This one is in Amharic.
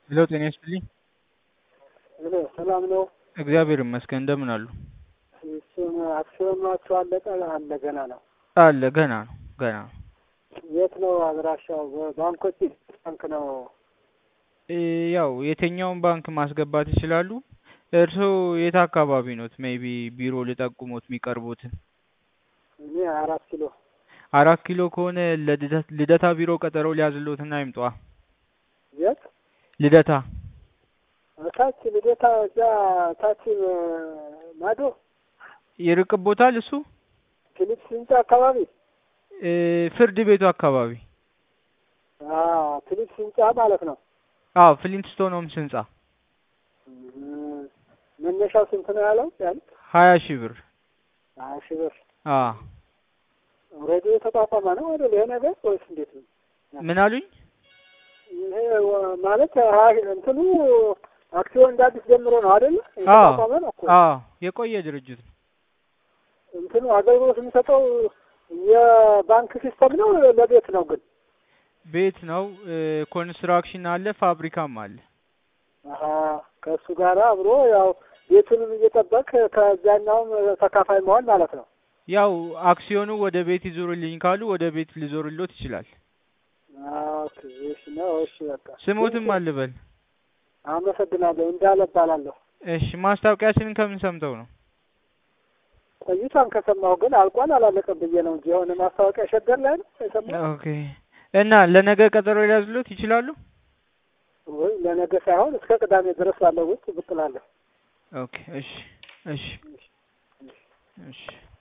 ሄሎ ጤና ይስጥልኝ። ሄሎ ሰላም ነው? እግዚአብሔር ይመስገን። እንደምን አሉ? እሱን አክሲዮናችሁ አለቀ? አለ ገና ነው? አለ ገና ነው ገና ነው። የት ነው አድራሻው? ባንኮች ባንክ ነው? እ ያው የትኛውን ባንክ ማስገባት ይችላሉ? እርስዎ የት አካባቢ ኖት? ሜይቢ ቢሮ ልጠቁሞት የሚቀርቡትን። እኔ 4 ኪሎ። 4 ኪሎ ከሆነ ልደታ ቢሮ ቀጠሮ ሊያዝሎትና ይምጧ። የት? ልደታ ታች ልደታ እዛ ታች ማዶ ይርቅቦታል እሱ ፊሊፕስ ህንጻ አካባቢ። ፍርድ ቤቱ አካባቢ። ፊሊፕስ ህንጻ ማለት ነው። አዎ ፍሊንትስቶን ሆምስ ህንጻ። መነሻው ስንት ነው ያለው? 20 ሺህ ብር። 20 ሺህ ብር። አዎ ኦልሬዲ የተቋቋመ ነው አይደል ይሄ ነገር ወይስ እንዴት ነው? ምን አሉኝ? ይሄ ማለት እንትኑ አክሲዮን እንደ አዲስ ጀምሮ ነው አይደል? አዎ የተቋቋመ ነው እኮ። አዎ የቆየ ድርጅት ነው። እንትኑ አገልግሎት የሚሰጠው የባንክ ሲስተም ነው ለቤት ነው ግን? ቤት ነው። ኮንስትራክሽን አለ፣ ፋብሪካም አለ። አሀ ከእሱ ጋር አብሮ ያው ቤቱንም እየጠበቅ ከዛኛውም ተካፋይ መሆን ማለት ነው። ያው አክሲዮኑ ወደ ቤት ይዞርልኝ ካሉ ወደ ቤት ሊዞርሎት ይችላል። ኦኬ እሺ ነው። እሺ በቃ ስሞትም አልበል። አመሰግናለሁ። እንዳለ እባላለሁ። እሺ ማስታወቂያችንን ከምን ሰምተው ነው? ቆይቷን ከሰማሁ ግን አልቋል አላለቀም ብዬ ነው እንጂ የሆነ ማስታወቂያ ሸገር ላይ ነው የሰማሁት። ኦኬ እና ለነገ ቀጠሮ ሊያዝሎት ይችላሉ? ወይ ለነገ ሳይሆን እስከ ቅዳሜ ድረስ ባለው ውስጥ ብቅ እላለሁ። ኦኬ እሺ እሺ እሺ